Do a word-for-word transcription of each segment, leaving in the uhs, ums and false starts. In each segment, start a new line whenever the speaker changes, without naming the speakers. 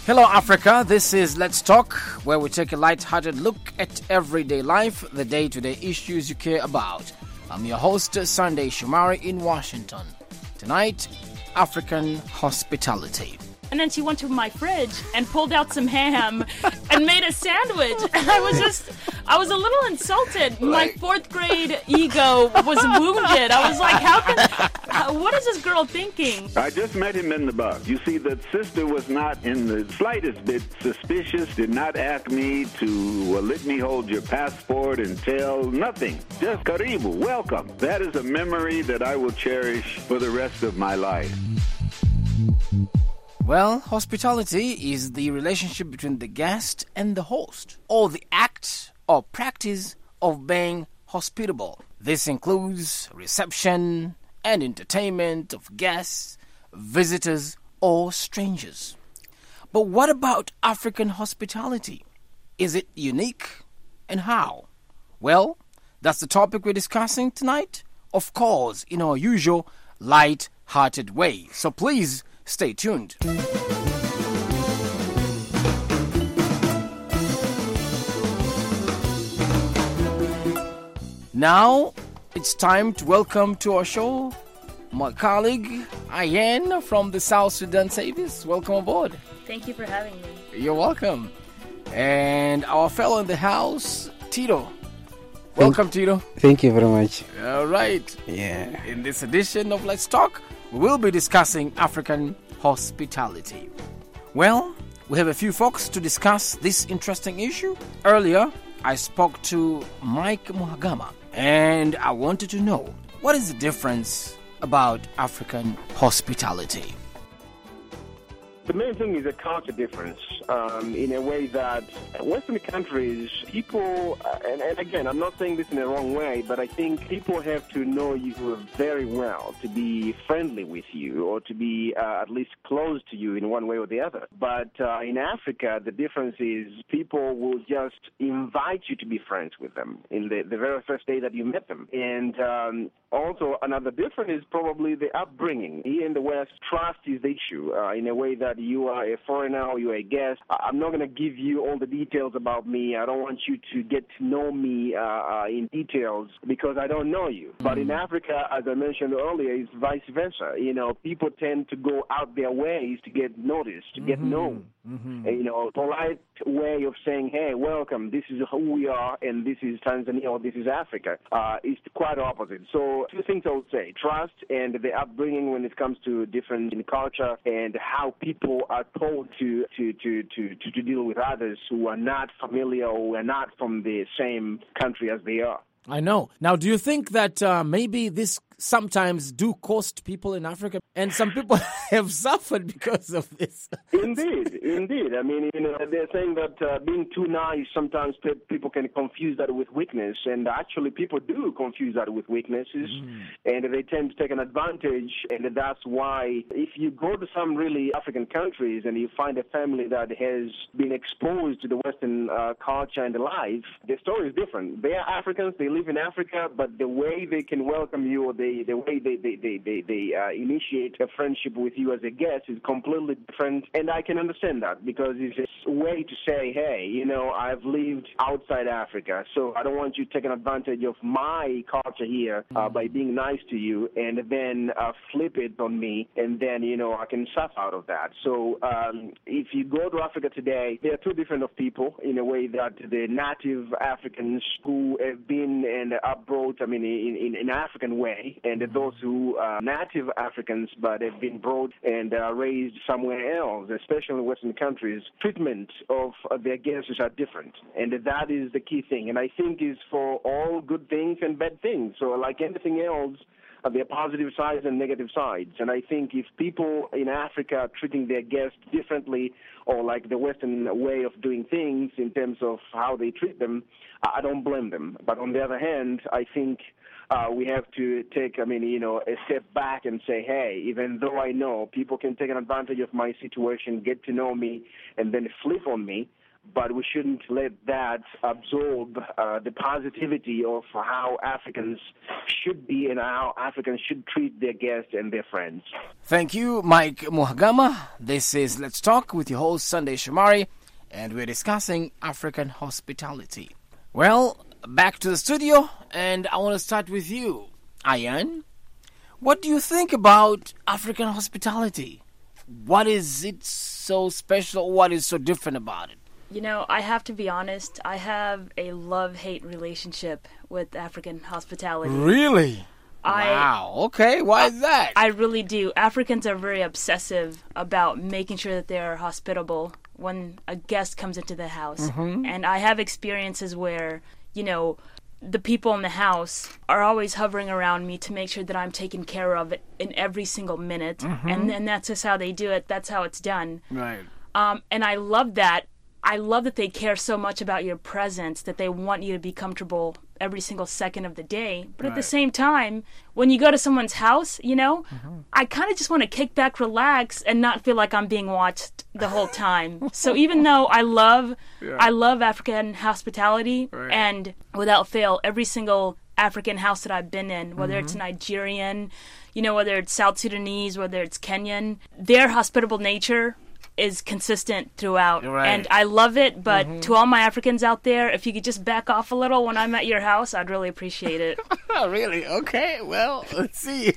Hello, Africa. This is Let's Talk, where we take a light-hearted look at everyday life, the day-to-day issues you care about. I'm your host, Sunday Shumari in Washington. Tonight, African hospitality.
And then she went to my fridge and pulled out some ham and made a sandwich. And I was just, I was a little insulted. My fourth grade ego was wounded. I was like, how can, how, what is this girl thinking?
I just met him in the bus. You see, the sister was not in the slightest bit suspicious, did not ask me to well, let me hold your passport and tell nothing. Just karibu, welcome. That is a memory that I will cherish for the rest of my life.
Well, hospitality is the relationship between the guest and the host, or the act or practice of being hospitable. This includes reception and entertainment of guests, visitors, or strangers. But what about African hospitality? Is it unique, and how? Well, that's the topic we're discussing tonight, of course, in our usual light-hearted way. So please, stay tuned. Now, it's time to welcome to our show my colleague, Ayen from the South Sudan Service. Welcome aboard.
Thank you for having me.
You're welcome. And our fellow in the house, Tito. Welcome,
Thank,
Tito.
Thank you very much.
All right.
Yeah.
In this edition of Let's Talk, we will be discussing African hospitality. Well, we have a few folks to discuss this interesting issue. Earlier, I spoke to Mike Muhagama, and I wanted to know, what is the difference about African hospitality?
The main thing is a culture difference um, in a way that Western countries, people, uh, and, and again, I'm not saying this in the wrong way, but I think people have to know you very well to be friendly with you or to be uh, at least close to you in one way or the other. But uh, in Africa, the difference is people will just invite you to be friends with them in the, the very first day that you met them. And um, also another difference is probably the upbringing. Here in the West, trust is the issue uh, in a way that you are a foreigner or you are a guest. I'm not going to give you all the details about me. I don't want you to get to know me uh, uh, in details because I don't know you. Mm-hmm. But in Africa, as I mentioned earlier, it's vice versa. You know, people tend to go out their ways to get noticed, to mm-hmm. get known. Mm-hmm. You know, polite way of saying, hey, welcome, this is who we are, and this is Tanzania, or this is Africa, uh, is quite opposite. So two things I would say, trust and the upbringing when it comes to different in culture and how people are told to, to, to, to, to, to deal with others who are not familiar or who are not from the same country as they are.
I know. Now, do you think that uh, maybe this sometimes do cost people in Africa, and some people have suffered because of this?
Indeed, indeed. I mean, you know, they're saying that uh, being too nice, sometimes pe- people can confuse that with weakness, and actually people do confuse that with weaknesses, mm. and they tend to take an advantage, and that's why if you go to some really African countries and you find a family that has been exposed to the Western uh, culture and life, the story is different. They are Africans, they live in Africa, but the way they can welcome you or they, the way they, they, they, they, they uh, initiate a friendship with you as a guest is completely different. And I can understand that because it's a way to say, hey, you know, I've lived outside Africa, so I don't want you taking advantage of my culture here uh, by being nice to you and then uh, flip it on me, and then, you know, I can suffer out of that. So um, if you go to Africa today, there are two different of people in a way that the native Africans who have been and are brought, I mean, in, in an African way, and those who are native Africans but have been brought and uh, raised somewhere else, especially in Western countries, treatment of uh, their guests are different. And that is the key thing. And I think is for all good things and bad things. So like anything else, uh, there are positive sides and negative sides. And I think if people in Africa are treating their guests differently or like the Western way of doing things in terms of how they treat them, I don't blame them. But on the other hand, I think Uh, we have to take, I mean, you know, a step back and say, hey, even though I know people can take an advantage of my situation, get to know me, and then flip on me, but we shouldn't let that absorb uh, the positivity of how Africans should be and how Africans should treat their guests and their friends.
Thank you, Mike Muhagama. This is Let's Talk with your host, Sunday Shomari, and we're discussing African hospitality. Well, back to the studio, and I want to start with you, Ayan. What do you think about African hospitality? What is it so special? What is so different about it?
You know, I have to be honest, I have a love-hate relationship with African hospitality.
Really?
I,
wow, okay, why is that?
I really do. Africans are very obsessive about making sure that they're hospitable when a guest comes into the house. Mm-hmm. And I have experiences where, you know, the people in the house are always hovering around me to make sure that I'm taken care of in every single minute. Mm-hmm. And, and that's just how they do it. That's how it's done.
Right.
Um, and I love that. I love that they care so much about your presence, that they want you to be comfortable every single second of the day. But right. at the same time, when you go to someone's house, you know, mm-hmm. I kind of just want to kick back, relax, and not feel like I'm being watched the whole time. So even though I love, yeah. I love African hospitality, right. and without fail, every single African house that I've been in, whether mm-hmm. it's Nigerian, you know, whether it's South Sudanese, whether it's Kenyan, their hospitable nature is consistent throughout. Right. And I love it, but mm-hmm. to all my Africans out there, if you could just back off a little when I'm at your house, I'd really appreciate it.
Really? Okay, well, let's see.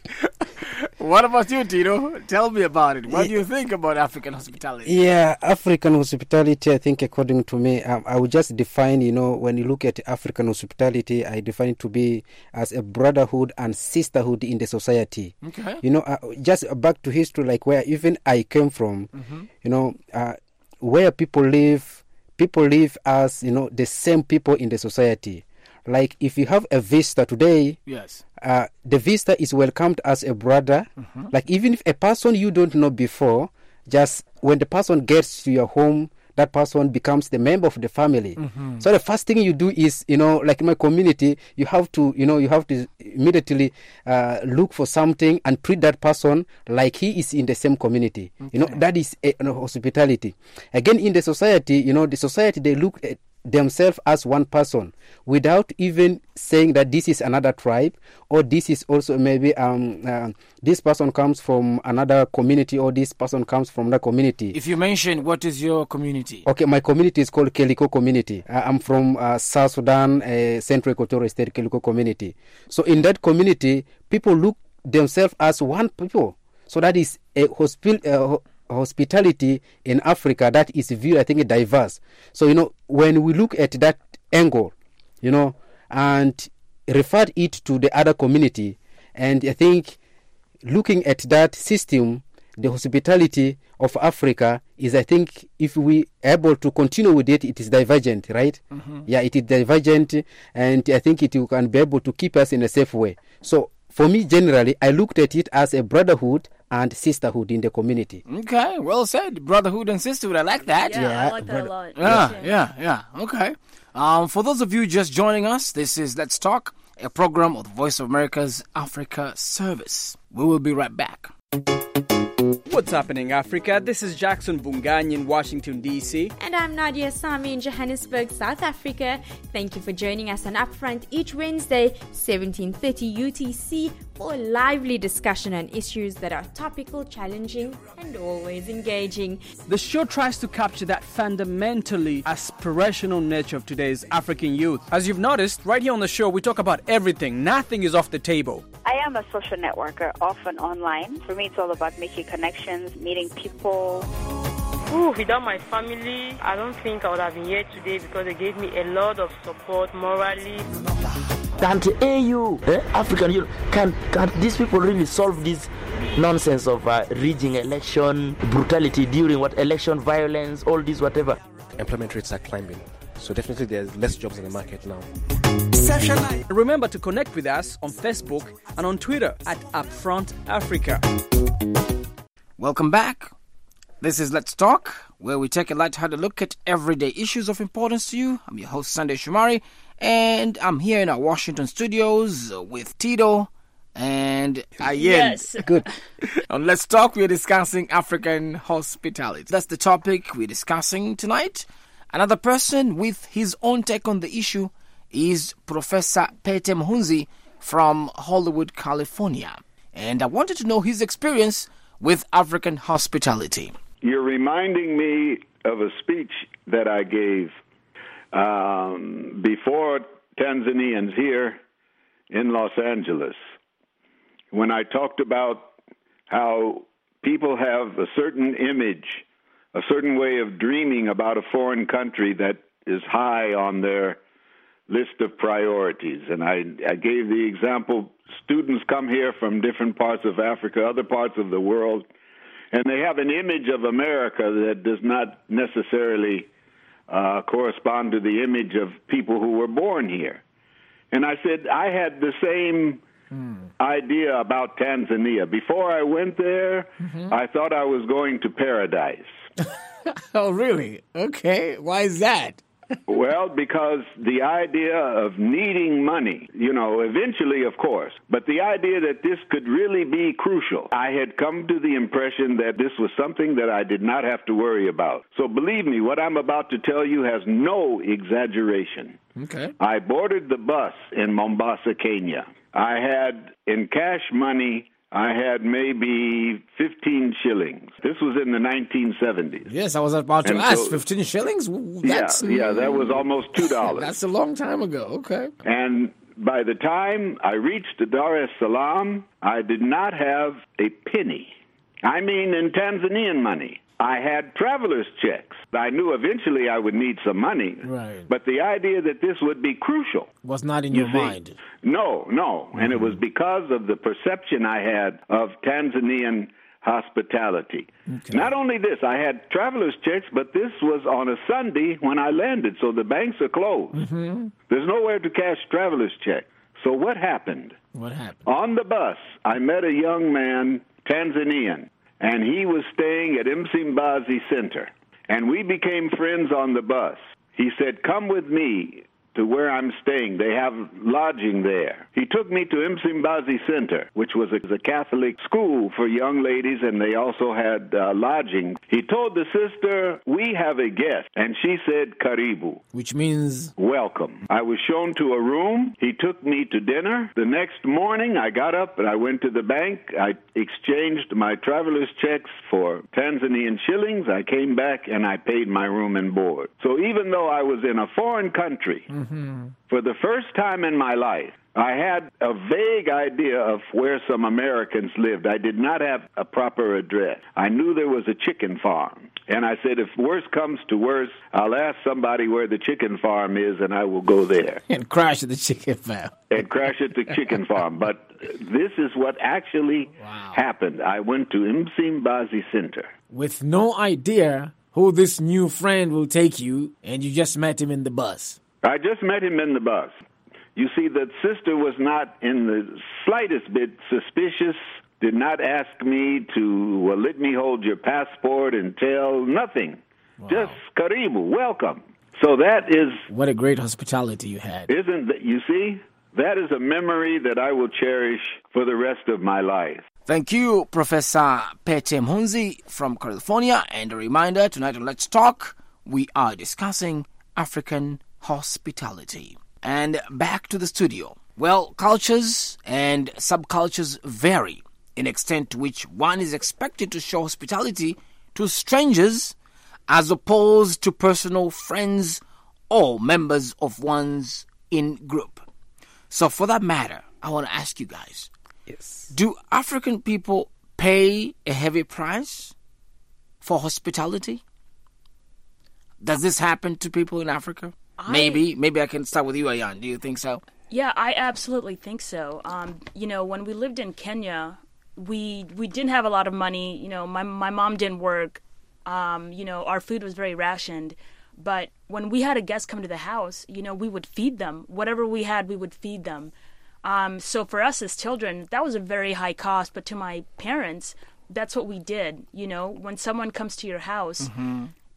What about you, Tito? Tell me about it. What do you think about African hospitality?
Yeah, African hospitality, I think, according to me, um, I would just define, you know, when you look at African hospitality, I define it to be as a brotherhood and sisterhood in the society. Okay. You know, uh, just back to history, like where even I came from, mm-hmm. you know, uh, where people live, people live as, you know, the same people in the society. Like if you have a visitor today,
yes,
uh, the visitor is welcomed as a brother. Mm-hmm. Like even if a person you don't know before, just when the person gets to your home, that person becomes the member of the family. Mm-hmm. So the first thing you do is, you know, like in my community, you have to, you know, you have to immediately uh, look for something and treat that person like he is in the same community. Okay. You know, that is a, you know, hospitality. Again, in the society, you know, the society, they look at themselves as one person without even saying that this is another tribe or this is also maybe um uh, this person comes from another community or this person comes from another community.
If you mention, what is your community?
Okay, my community is called Keliko community. uh, I'm from uh, South Sudan, uh, Central Equatorial State Keliko community. So in that community, people look themselves as one people. So that is a hospital uh, hospitality in Africa that is viewed, I think, diverse. So, you know, when we look at that angle, you know, and refer it to the other community, and I think looking at that system, the hospitality of Africa is, I think, if we able to continue with it, it is divergent, right? Mm-hmm. Yeah, it is divergent, and I think it can be able to keep us in a safe way. So, for me, generally, I looked at it as a brotherhood and sisterhood in the community.
Okay, well said. Brotherhood and sisterhood. I like that.
Yeah, yeah I like that brother. a lot.
Yeah, yeah, yeah, yeah. Okay. Um, for those of you just joining us, this is Let's Talk, a program of the Voice of America's Africa Service. We will be right back.
What's happening, Africa? This is Jackson Bungany in Washington, D C.
And I'm Nadia Sami in Johannesburg, South Africa. Thank you for joining us on Upfront each Wednesday, seventeen thirty U T C, for a lively discussion on issues that are topical, challenging, and always engaging.
The show tries to capture that fundamentally aspirational nature of today's African youth. As you've noticed, right here on the show, we talk about everything. Nothing is off the table.
I am a social networker, often online. For me, it's all about making connections, meeting people.
Ooh, without my family, I don't think I would have been here today because they gave me a lot of support morally.
Can't A U, eh, African Youth, can, can these people really solve this nonsense of uh, rigging election, brutality during what election, violence, all this, whatever?
Employment rates are climbing, so definitely there's less jobs in the market now.
Remember to connect with us on Facebook and on Twitter at Upfront Africa.
Welcome back. This is Let's Talk, where we take a light-hearted look at everyday issues of importance to you. I'm your host, Sunday Shomari, and I'm here in our Washington studios with Tito and Ayen.
Yes.
Good.
On Let's Talk, we're discussing African hospitality. That's the topic we're discussing tonight. Another person with his own take on the issue is Professor Pete Mhunzi from Hollywood, California. And I wanted to know his experience with African hospitality.
You're reminding me of a speech that I gave um, before Tanzanians here in Los Angeles, when I talked about how people have a certain image, a certain way of dreaming about a foreign country that is high on their list of priorities. And I, I gave the example, students come here from different parts of Africa, other parts of the world, and they have an image of America that does not necessarily uh, correspond to the image of people who were born here. And I said I had the same mm. idea about Tanzania. Before I went there, mm-hmm. I thought I was going to paradise.
Oh, really? Okay. Why is that?
Well, because the idea of needing money, you know, eventually, of course, but the idea that this could really be crucial, I had come to the impression that this was something that I did not have to worry about. So believe me, what I'm about to tell you has no exaggeration.
Okay.
I boarded the bus in Mombasa, Kenya. I had, in cash money, I had maybe fifteen shillings. This was in the nineteen seventies.
Yes, I was about to
and
ask.
So,
fifteen shillings? That's,
yeah, yeah, that was almost two dollars.
That's a long time ago. Okay.
And by the time I reached Dar es Salaam, I did not have a penny. I mean, in Tanzanian money. I had traveler's checks. I knew eventually I would need some money.
Right.
But the idea that this would be crucial
was not in
you
your
see?
mind.
No, no. Mm-hmm. And it was because of the perception I had of Tanzanian hospitality. Okay. Not only this, I had traveler's checks, but this was on a Sunday when I landed, so the banks are closed.
Mm-hmm.
There's nowhere to cash traveler's check. So what happened?
What happened?
On the bus, I met a young man, Tanzanian, and he was staying at Msimbazi Center. And we became friends on the bus. He said, come with me to where I'm staying. They have lodging there. He took me to Msimbazi Center, which was a, a Catholic school for young ladies, and they also had uh, lodging. He told the sister, we have a guest, and she said, Karibu,
which means
welcome. I was shown to a room. He took me to dinner. The next morning, I got up and I went to the bank. I exchanged my traveler's checks for Tanzanian shillings. I came back and I paid my room and board. So even though I was in a foreign country,
mm-hmm.
for the first time in my life, I had a vague idea of where some Americans lived. I did not have a proper address. I knew there was a chicken farm. And I said, if worse comes to worse, I'll ask somebody where the chicken farm is and I will go there.
And crash at the chicken farm.
And crash at the chicken farm. But this is what actually
wow.
happened. I went to Msimbazi Center.
With no idea who this new friend will take you, and you just met him in the bus.
I just met him in the bus. You see, the sister was not in the slightest bit suspicious, did not ask me to well, let me hold your passport and tell, nothing.
Wow.
Just Karibu, welcome. So that is...
What a great hospitality you had.
Isn't that, you see, that is a memory that I will cherish for the rest of my life.
Thank you, Professor Pete Mhunzi from California. And a reminder, tonight on Let's Talk, we are discussing African hospitality. And back to the studio. Well, cultures and subcultures vary in extent to which one is expected to show hospitality to strangers as opposed to personal friends or members of one's in-group. So for that matter, I want to ask you guys,
yes.
do African people pay a heavy price for hospitality? Does this happen to people in Africa?
I,
maybe. Maybe I can start with you, Ayan. Do you think so?
Yeah, I absolutely think so. Um, you know, when we lived in Kenya, we we didn't have a lot of money. You know, my my mom didn't work. Um, you know, our food was very rationed. But when we had a guest come to the house, you know, we would feed them. Whatever we had, we would feed them. Um, so for us as children, that was a very high cost. But to my parents, that's what we did. You know, when someone comes to your house,
mm-hmm.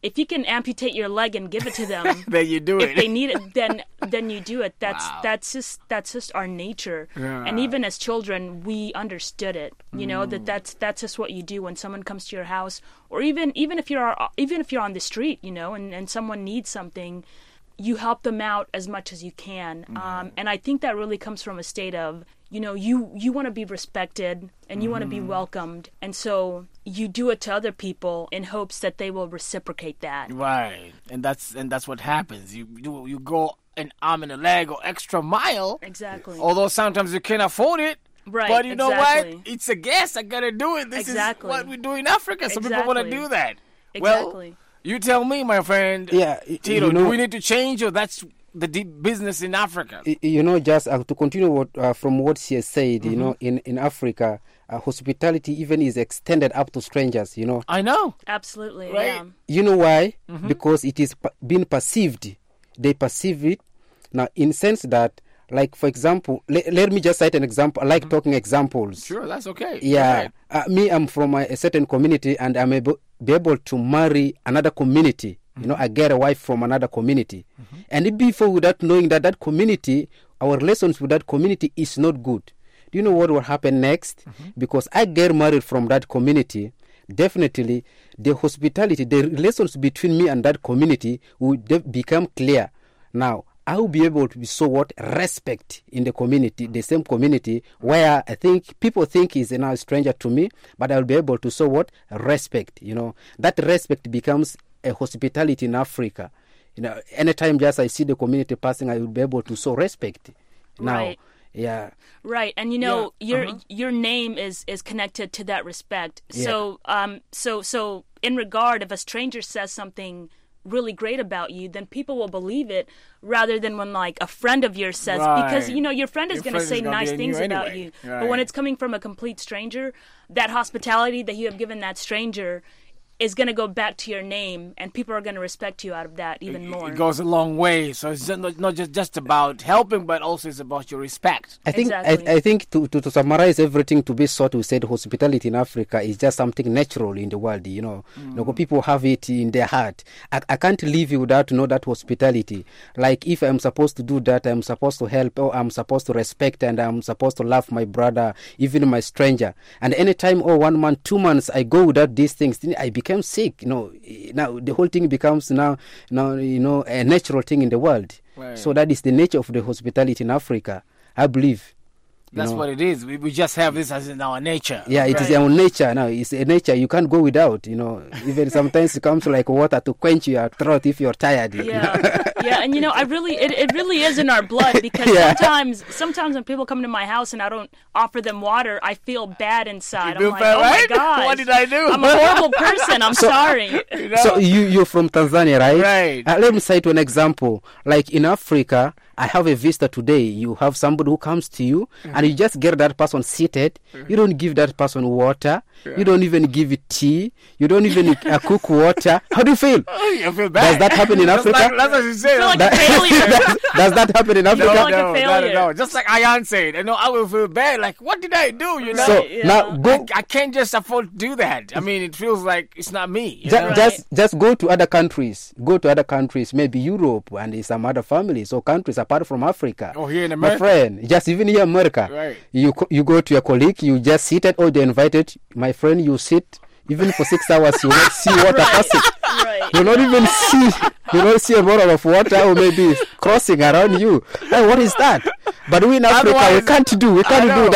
if you can amputate your leg and give it to them,
then you do
if
it.
they need it, then then you do it. That's
Wow.
that's just that's just our nature.
Yeah.
And even as children, we understood it. You know that that's that's just what you do when someone comes to your house, or even even if you're even if you're on the street, you know, and, and someone needs something, you help them out as much as you can. Um, and I think that really comes from a state of, you know, you, you want to be respected and you want to be welcomed. And so you do it to other people in hopes that they will reciprocate that.
Right, and that's and that's what happens. You you, you go an arm and a leg or extra mile.
Exactly.
Although sometimes you can't afford it.
Right,
But you know
exactly.
what? It's a guess. I gotta do it. This
Exactly.
is what we do in Africa. Some people want to
Exactly.
do that.
Exactly.
Well, you tell me, my friend.
Yeah, y-
Tito,
you know-
do we need to change, or that's the deep business in Africa?
Y- you know, just uh, to continue what, uh, from what she has said, you
Mhm.
know, in, in Africa, uh, hospitality even is extended up to strangers, you know.
I know.
Absolutely.
Right.
Yeah.
You know why?
Mhm.
Because it is p- being perceived. They perceive it now in sense that, like, for example, le- let me just cite an example. I like talking examples.
Sure, that's okay.
Yeah, uh, me, I'm from a, a certain community, and I'm able be able to marry another community. You know, I get a wife from another community, and it before without knowing that that community, our relations with that community is not good. Do you know what will happen next? Because I get married from that community, definitely the hospitality, the relations between me and that community will de- become clear. Now, I will be able to be so what respect in the community, the same community where I think people think is now a stranger to me, but I will be able to show what respect. You know, that respect becomes a hospitality in Africa. You know, anytime just I see the community passing, I will be able to show respect. Now,
Right.
yeah.
Right, and you know
Yeah,
your
uh-huh.
your name is is connected to that respect. So um so so in regard, if a stranger says something really great about you, then people will believe it rather than when like a friend of yours says, because
Right.
you know your friend is
Your
going to
friend
say
is gonna
nice
be in
things
you
about
anyway.
you.
Right.
But when it's coming from a complete stranger, that hospitality that you have given that stranger is going to go back to your name, and people are going to respect you out of that even more.
It goes a long way. So it's just not, not just, just about helping, but also it's about your respect.
I think
Exactly.
I, I think to, to, to summarize everything to be short, we said hospitality in Africa is just something natural in the world. You know,
Mm.
Like, people have it in their heart. I, I can't leave you without to know that hospitality. Like if I'm supposed to do that, I'm supposed to help, or I'm supposed to respect, and I'm supposed to love my brother, even my stranger. And anytime, oh, one month, two months, I go without these things, then I become sick. You know, now the whole thing becomes now, now you know, a natural thing in the world.
Right.
So that is the nature of the hospitality in Africa, I believe. you
That's
know.
what it is. We, we just have this as in our nature.
Yeah, it is
Right.
our nature now. It's a nature you can't go without. You know, even sometimes it comes like water to quench your throat if you're tired. you know.
Yeah, yeah, and you know, I really, it, it really is in our blood because
Yeah.
sometimes, sometimes when people come to my house and I don't offer them water, I feel bad inside.
You feel
I'm like,
bad,
oh
right?
my god,
What did I do?
I'm a horrible person. I'm sorry.
You know?
So you you're from Tanzania, right?
Right.
Uh, let me cite one example. Like in Africa, I have a visitor today. You have somebody who comes to you, and you just get that person seated. You don't give that person water. You don't even give it tea. You don't even uh, cook water. How do you feel?
I feel bad.
Does that happen in
Just
Africa?
Like, that's what you say.
I feel like
That-
a failure.
does, does that happen in
no,
Africa?
like a
no, no,
failure.
no. Just like Ayan said, you know, I will feel bad. Like, what did I do? You know,
So
Yeah.
now go.
I, I can't just afford to do that. I mean, it feels like it's not me. You
Ju-
know?
Right.
Just just go to other countries. Go to other countries, maybe Europe and some other families or countries apart from Africa.
Oh, here in
My
America.
friend, just even here in America,
Right.
you co- you go to your colleague, you just sit at, or they invited. My friend, you sit even for six hours, you not see water passing.
Right.
You not even see, you don't see a bottle of water or maybe crossing around you. Hey, what is that? But we in Africa, we
Otherwise-
can't do, we can't
know.
do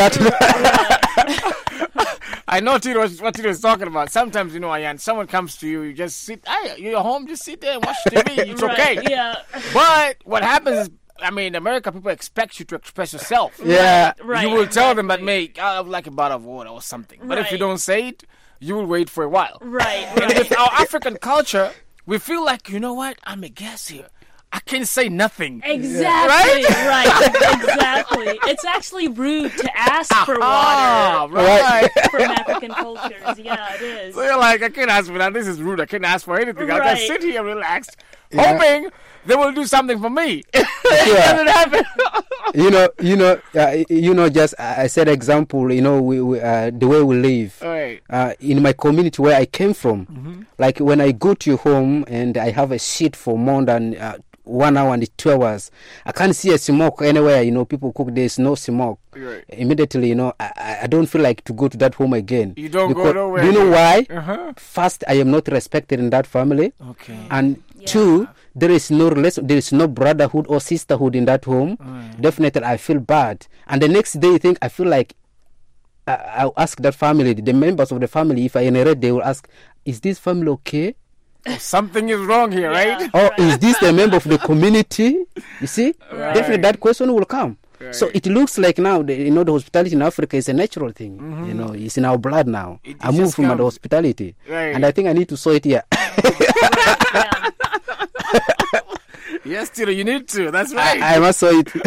that.
I know Tito was, what Tito was talking about. Sometimes, you know, Ayan, someone comes to you, you just sit, hey, you're home, just sit there and watch T V. It's
Right,
okay.
Yeah.
But what happens is, I mean, in America, people expect you to express yourself.
Yeah.
Right.
You will tell them that,
exactly.
mate, I would like a bottle of water or something. But if you
Right.
don't say it, you will wait for a while.
Right.
And
Right.
with our African culture, we feel like, you know what, I'm a guest here. I can't say nothing.
Exactly. Right. Exactly. It's actually rude to ask for water.
Ah, right.
For from African cultures. Yeah, it is.
So you're like, I can't ask for that. This is rude. I can't ask for anything. I'll
Right.
just sit here relaxed,
Yeah.
hoping they will do something for me. It
Yeah.
doesn't happen.
you know, you know, uh, you know. Just I said example. You know, we, we uh, the way we live
Right.
uh, in my community where I came from. Like when I go to your home and I have a shit for more than uh, one hour and two hours, I can't see a smoke anywhere. You know, people cook. There's no smoke.
Right.
Immediately, you know, I, I- I don't feel like to go to that home again.
You don't go
Because-
nowhere.
Do you know why?
Uh-huh.
First, I am not respected in that family.
Okay.
And two, there is no relation, there is no brotherhood or sisterhood in that home. Definitely, I feel bad. And the next day, you think I feel like I, I'll ask that family, the members of the family, if I inherit, they will ask, "Is this family okay?
Something is wrong here, right?
Or is this the member of the community?" You see,
Right.
definitely that question will come. So
Right.
it looks like now, the, you know, the hospitality in Africa is a natural thing. You know, it's in our blood now.
It- it
I moved
just
from the
comes.
hospitality,
Right.
and I think I need to show it here.
Yes, Tito, you need to. That's right.
I, I must show it.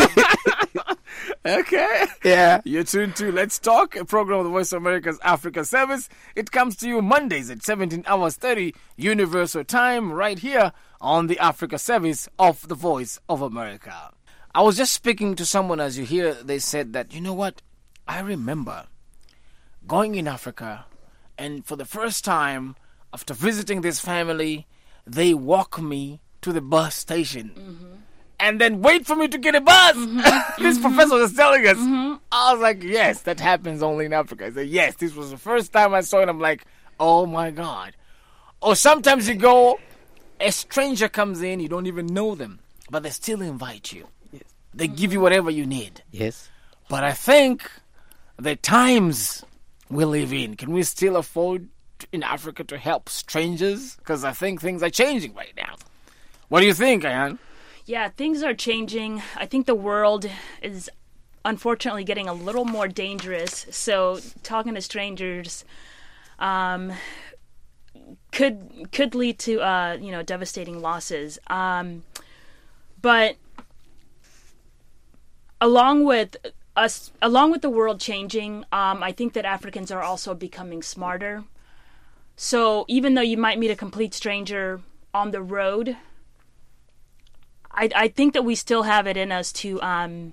Okay.
Yeah.
You're tuned to Let's Talk, a program of the Voice of America's Africa Service. It comes to you Mondays at seventeen hours thirty Universal Time, right here on the Africa Service of the Voice of America. I was just speaking to someone, as you hear, they said that, you know what, I remember going in Africa, and for the first time, after visiting this family, they walk me to the bus station. And then wait for me to get a bus. This professor was telling us. I was like, yes, that happens only in Africa. I said, yes, this was the first time I saw it. I'm like, oh my God. Or sometimes you go, a stranger comes in, you don't even know them, but they still invite you. They give you whatever you need.
Yes.
But I think the times we live in, can we still afford in Africa to help strangers? Because I think things are changing right now. What do you think, Ayan?
Yeah, things are changing. I think the world is unfortunately getting a little more dangerous. So talking to strangers um, could could lead to uh, you know devastating losses. Um, but along with us, along with the world changing, um, I think that Africans are also becoming smarter. So even though you might meet a complete stranger on the road, I, I think that we still have it in us to um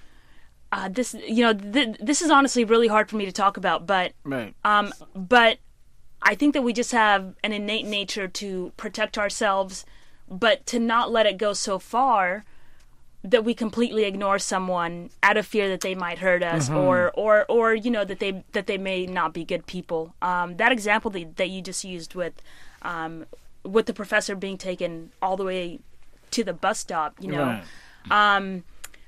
uh this you know th- this is honestly really hard for me to talk about, but
Right.
um but I think that we just have an innate nature to protect ourselves, but to not let it go so far that we completely ignore someone out of fear that they might hurt us,
Mhm.
or or or you know that they that they may not be good people. Um, that example that, that you just used with um, with the professor being taken all the way to the bus stop, you know,
Right.
um,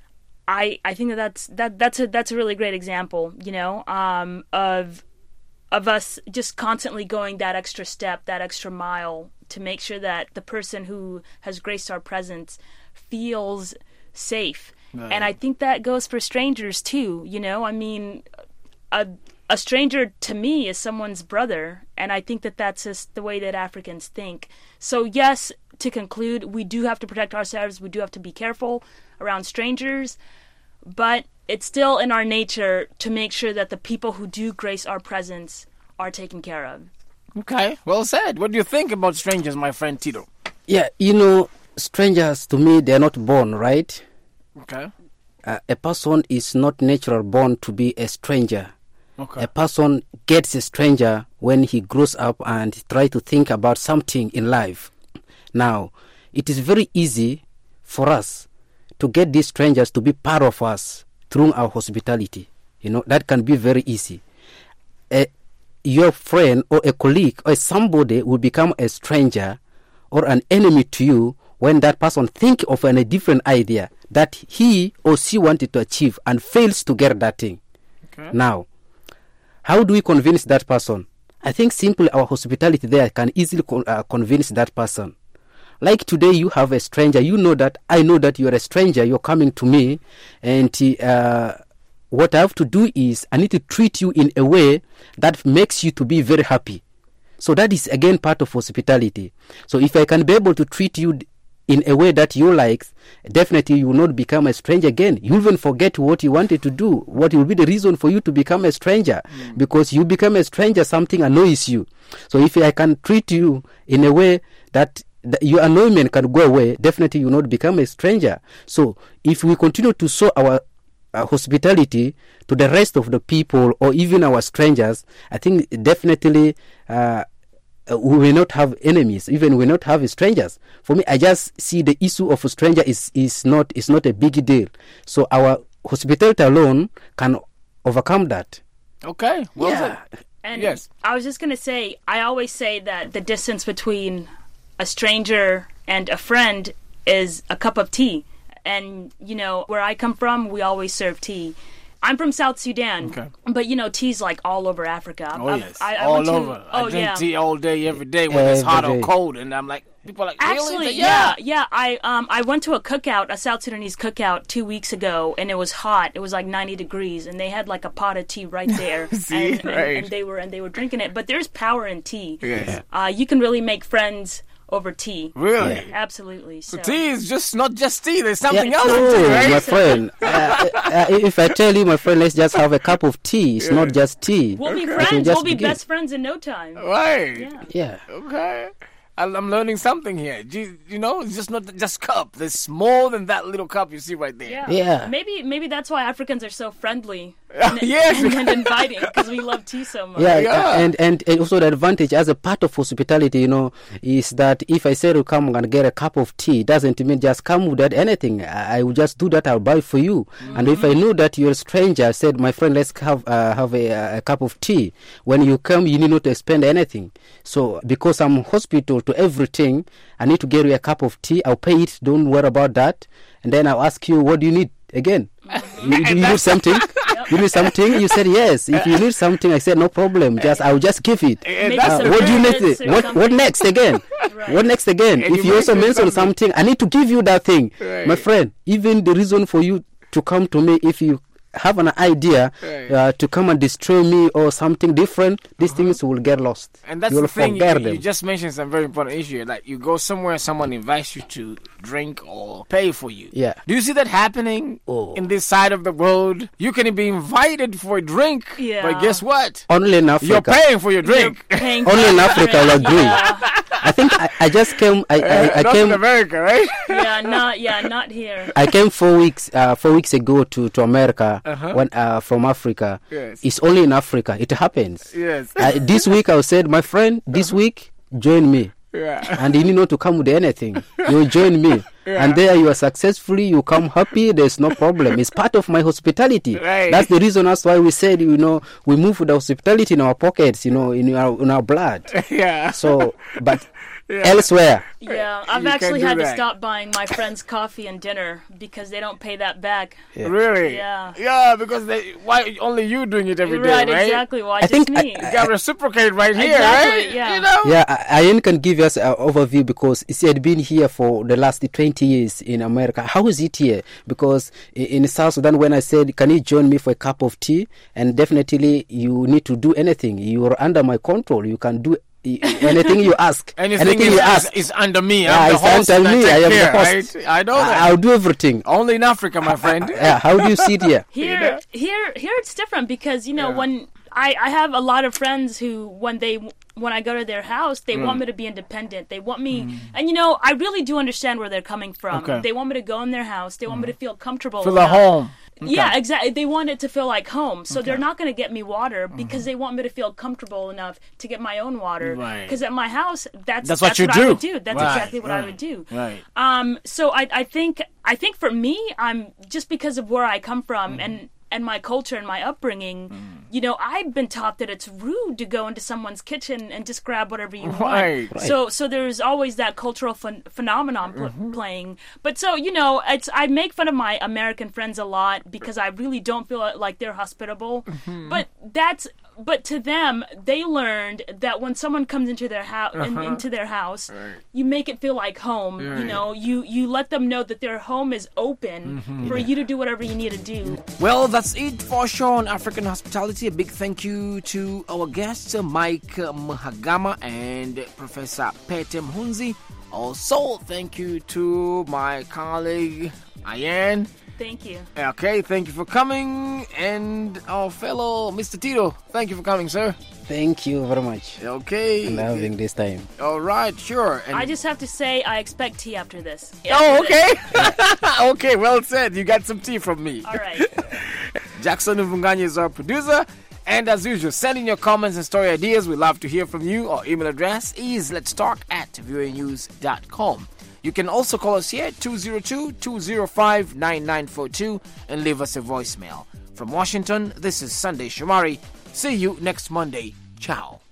I I think that that's that that's a that's a really great example, you know, um, of of us just constantly going that extra step, that extra mile to make sure that the person who has graced our presence feels safe.
Right.
And I think that goes for strangers too, you know? I mean, a a stranger to me is someone's brother, and I think that that's just the way that Africans think. So yes, to conclude, we do have to protect ourselves, we do have to be careful around strangers, but it's still in our nature to make sure that the people who do grace our presence are taken care of.
Okay, well said. What do you think about strangers, my friend Tito?
Yeah, you know, strangers to me, they're not born, right?
Okay.
Uh, a person is not natural born to be a stranger.
Okay.
A person gets a stranger when he grows up and try to think about something in life. Now, it is very easy for us to get these strangers to be part of us through our hospitality. You know, that can be very easy. A, your friend or a colleague or somebody will become a stranger or an enemy to you when that person think of an, a different idea that he or she wanted to achieve and fails to get that thing.
Okay.
Now, how do we convince that person? I think simply our hospitality there can easily con- uh, convince that person. Like today, you have a stranger. You know that I know that you're a stranger. You're coming to me, and uh, what I have to do is I need to treat you in a way that makes you to be very happy. So that is again part of hospitality. So if I can be able to treat you in a way that you like, definitely you will not become a stranger again. You even forget what you wanted to do, what will be the reason for you to become a stranger. Mm. Because you become a stranger, something annoys you. So if I can treat you in a way that your annoyment can go away, definitely you will not become a stranger. So if we continue to show our uh, hospitality to the rest of the people or even our strangers, I think definitely uh, we will not have enemies, even we will not have strangers. For me, I just see the issue of a stranger is, is not is not a big deal. So our hospitality alone can overcome that.
Okay. Well
yeah.
And
yes.
I was just going to say, I always say that the distance between a stranger and a friend is a cup of tea. And, you know, where I come from, we always serve tea. I'm from South Sudan,
okay.
but, you know, tea's like all over Africa.
Oh,
I've,
yes.
I, I
all
went to,
over.
Oh,
I drink
yeah.
tea all day, every day, whether it's hot or cold. And I'm like, people are like,
Actually,
really?
yeah, yeah. I um I went to a cookout, a South Sudanese cookout two weeks ago, and it was hot. It was like ninety degrees, and they had like a pot of tea right there,
See,
and,
right.
and, and they were and they were drinking it. But there's power in tea.
Yes.
Uh, you can really make friends over tea.
Really?
Yeah. Absolutely. So.
So tea is just not just tea. There's something
yeah.
else
no,
in tea, right?
my friend. uh, uh, if I tell you, my friend, let's just have a cup of tea. It's yeah. not just tea.
We'll
okay.
be friends.
We'll
we'll be
begin.
best friends in no time.
Right.
Yeah.
Yeah.
Okay. I'm learning something here. You, you know, it's just not just cup. There's more than that little cup you see right there.
Yeah.
yeah.
Maybe maybe that's why Africans are so friendly and,
yes.
and, and inviting, because we love tea so much.
Yeah,
yeah.
And, and and also the advantage as a part of hospitality, you know, is that if I say to come and get a cup of tea, doesn't mean just come without anything. I, I will just do that. I'll buy for you. Mm-hmm. And if I know that you're a stranger, I said, my friend, let's have uh, have a, a cup of tea. When you come, you need not to spend anything. So because I'm hospital to everything, I need to get you a cup of tea. I'll pay it. Don't worry about that. And then I'll ask you, what do you need again?
Mm-hmm.
You, you need something? Yep. You need something? You said yes. If you need something, I said no problem. Just I'll just give it. Uh, what do you need? What what next again? Right. What next again?
And
if
you
you also mention
something.
something, I need to give you that thing,
right.
my friend. Even the reason for you to come to me, if you have an idea
right.
uh, to come and destroy me or something different, these uh-huh. things will get lost.
And that's
you
the thing, you,
them.
you just mentioned some very important issue. Like you go somewhere, someone invites you to drink or pay for you.
Yeah.
Do you see that happening
oh.
in this side of the world? You can be invited for a drink,
yeah.
but guess what?
Only in Africa.
You're paying for your drink.
Paying
Only in Africa, I'll agree.
Yeah.
I think I, I just came. I, I, I
not
came.
in America, right?
Yeah, not yeah, not here.
I came four weeks, uh, four weeks ago to to America
uh-huh.
when uh, from Africa.
Yes.
It's only in Africa. It happens.
Yes.
Uh, this week I said, my friend, this uh-huh. week join me.
Yeah.
And you need not to come with anything. You join me. Yeah. And there you are successfully, you come happy, there's no problem. It's part of my hospitality.
Right.
That's the reason that's why we said, you know, we move with the hospitality in our pockets, you know, in our in our blood.
Yeah.
So, but
yeah.
elsewhere.
Yeah, I've
You
actually
can't do
had
that.
to stop buying my friends coffee and dinner because they don't pay that back.
Yeah.
Really?
Yeah.
Yeah, because they, why only you doing it every day,
right,
right?
exactly. Why
I
just
think
me?
I-
You gotta reciprocate right here,
Exactly,
right?
yeah.
You know?
Yeah, I, I can give us an overview because he had been here for the last twenty years in America. How is it here? Because in, in South Sudan, when I said, can you join me for a cup of tea? And definitely you need to do anything. You are under my control. You can do anything you ask.
Anything,
anything
is,
you ask.
is, is under me.
Yeah,
I'm the
it's
host.
under
and
me.
I,
I
take
am the
care,
host.
Right? I know
I,
that.
I'll do everything.
Only in Africa, my friend.
Yeah, how do you see it here?
Here, here, here, it's different because you know
Yeah.
when I, I have a lot of friends who when they when I go to their house they
Mm.
want me to be independent. They want me, and you know I really do understand where they're coming from.
Okay.
They want me to go in their house. They want me to feel comfortable.
Feel at
enough.
home. Okay.
Yeah, exactly. They want it to feel like home, so
Okay.
they're not going to get me water because they want me to feel comfortable enough to get my own water.
Right.
Because at my house, that's
That's what you
I
do.
would do. That's
Right,
exactly what I
right,
would do.
Right.
Um. So I I think I think for me, I'm just because of where I come from
Mm-hmm.
and. and my culture and my upbringing,
Mm.
you know, I've been taught that it's rude to go into someone's kitchen and just grab whatever you
Right.
want.
Right.
So, so there's always that cultural phen- phenomenon pl-
Mm-hmm.
playing. But so, you know, it's I make fun of my American friends a lot because I really don't feel like they're hospitable.
Mm-hmm.
But that's but to them, they learned that when someone comes into their house, in,
Uh-huh.
into their house,
Right.
you make it feel like home. You
Right.
know, you you let them know that their home is open
Mm-hmm.
for you to do whatever you need to do.
Well, that's it for show on African hospitality. A big thank you to our guests, uh, Mike uh, Mhagama and Professor Pete Mhunzi Also, thank you to my colleague, Ayan.
Thank you.
Okay, thank you for coming. And our fellow Mister Tito, thank you for coming, sir.
Thank you very much.
Okay.
And having this time.
All right, sure. And
I just have to say, I expect tea after this.
oh, okay. Okay, well said. You got some tea from me.
All right.
Jackson Mvunganya is our producer. And as usual, send in your comments and story ideas. We'd love to hear from you. Our email address is let's talk at v o a news dot com. You can also call us here at two zero two, two zero five, nine nine four two and leave us a voicemail. From Washington, this is Sunday Shomari. See you next Monday. Ciao.